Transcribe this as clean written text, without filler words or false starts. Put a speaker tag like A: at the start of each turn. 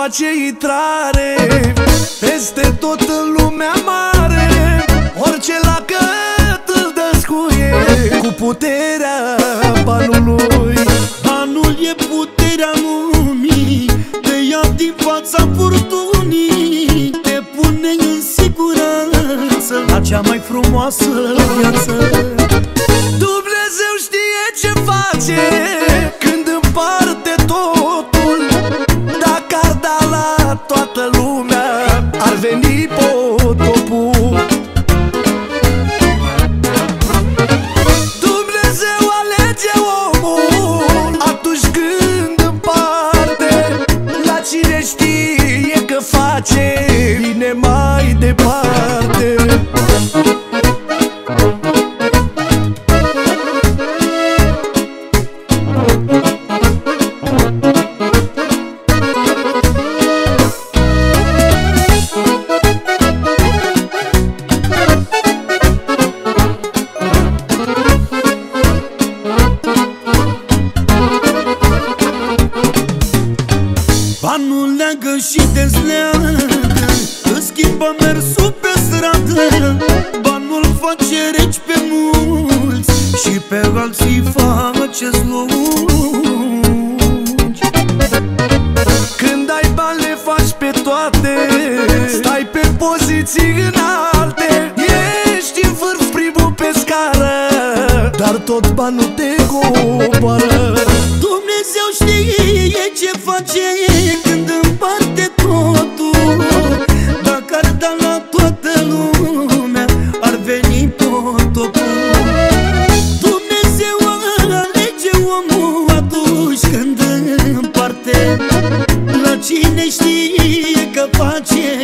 A: face intrare peste tot în lumea mare. Orice lacăt îl dăscuie cu puterea banului.
B: Banul e puterea lumii, te ia din fața furtunii, te pune în siguranță la cea mai frumoasă viață.
A: Dumnezeu știe ce face când împarte totul. Dacă ar da la toată lumea, ar veni potopul. Dumnezeu alege omul atunci când împarte. La cine știe că face bine mai departe.
B: Banul leagă și dezleagă, îți schimbă mersul pe stradă. Banul face reci pe mulți și pe alții face slungi.
A: Când ai bani le faci pe toate, stai pe poziții înalte. Ești în vârf, primul pe scară, dar tot banul te coboară.
B: Dumnezeu știe ce face când împarte totul. Dacă ar da la toată lumea, ar veni potopul. Dumnezeu alege omul atunci când împarte. La cine știe că face